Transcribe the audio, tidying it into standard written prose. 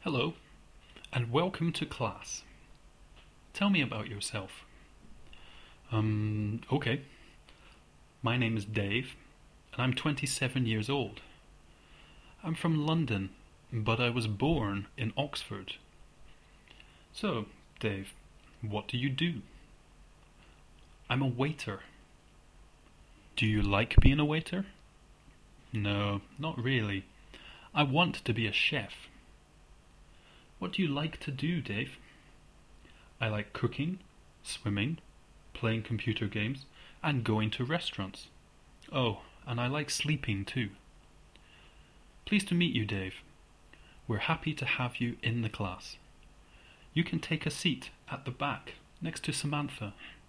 Hello, and welcome to class. Tell me about yourself. Okay. My name is Dave, and I'm 27 years old. I'm from London, but I was born in Oxford. So, Dave, what do you do? I'm a waiter. Do you like being a waiter? No, not really. I want to be a chef. What do you like to do, Dave? I like cooking, swimming, playing computer games, and going to restaurants. Oh, and I like sleeping too. Pleased to meet you, Dave. We're happy to have you in the class. You can take a seat at the back next to Samantha.